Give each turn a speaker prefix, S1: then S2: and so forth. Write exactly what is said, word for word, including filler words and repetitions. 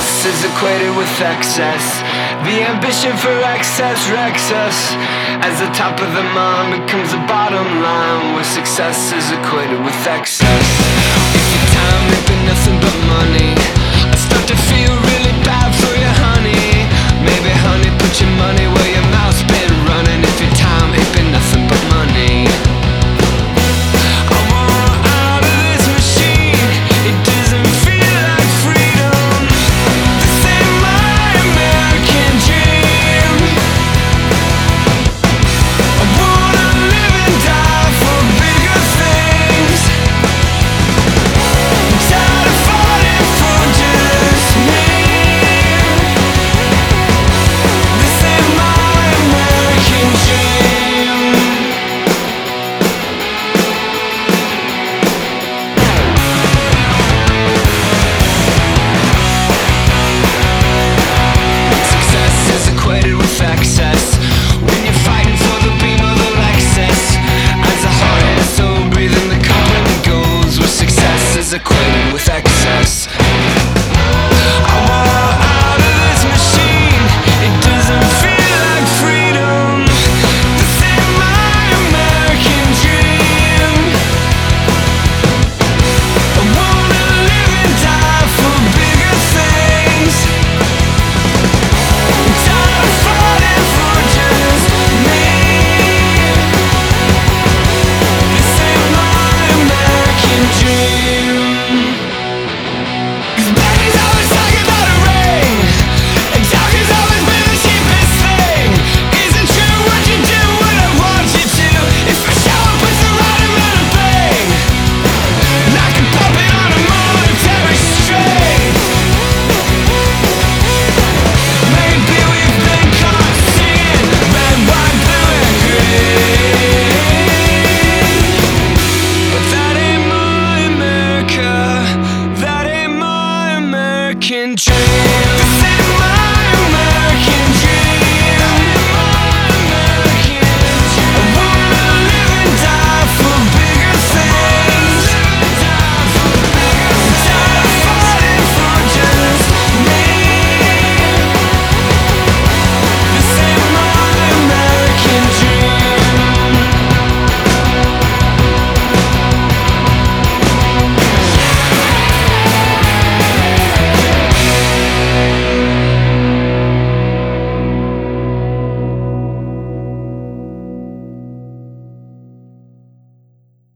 S1: Success is equated with excess. The ambition for excess wrecks us, as the top of the mind becomes the bottom line, where success is equated with excess. If your time ain't been nothing but money, I start to feel really bad for you, honey. Maybe, honey, put your money where your mouth's been running. If your time ain't been nothing but money, I want out of this machine. It doesn't feel like freedom. This ain't my American dream. I wanna live and die for bigger things. I'm tired of fighting for just me. This ain't my American dream. Success is equated with excess. When you're fighting for the beam of the Lexus, as the heart and soul breathing, the company goes, where success is equated with excess. I want out of this machine. It doesn't feel like freedom. This ain't my American dream. I wanna live and die for bigger things. I'm tired of fighting for just me. This ain't my American dream. 'Cause Becky's always talking about a ring, and talk has always been the cheapest thing. Isn't true what you do when I want you to. If I show up with the right amount of bling, and I can pop it on a monetary string. Maybe we've been caught singing red, white, blue, and green, but that ain't my America. That ain't my American dream.